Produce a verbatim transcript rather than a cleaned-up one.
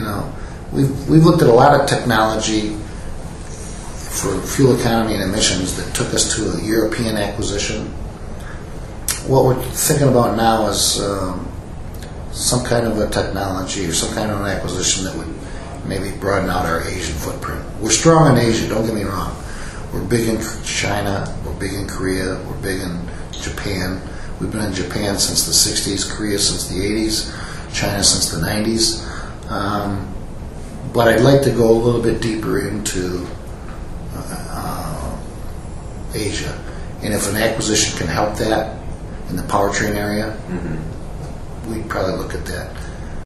you know, we've, we've looked at a lot of technology for fuel economy and emissions that took us to a European acquisition. What we're thinking about now is um, some kind of a technology or some kind of an acquisition that would maybe broaden out our Asian footprint. We're strong in Asia, don't get me wrong. We're big in China, we're big in Korea, we're big in Japan. We've been in Japan since the sixties, Korea since the eighties, China since the nineties. Um, but I'd like to go a little bit deeper into uh, Asia. And if an acquisition can help that in the powertrain area, mm-hmm. we'd probably look at that.